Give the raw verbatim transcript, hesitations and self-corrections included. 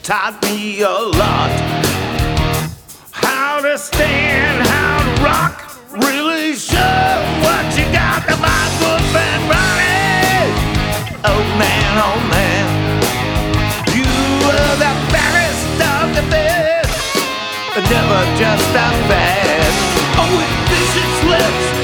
taught me a lot. How to stand, how to rock, really show what you got. The my good friend Ronnie, oh man, oh man, you were the fairest of the best, never just a fast. Oh, with vicious lips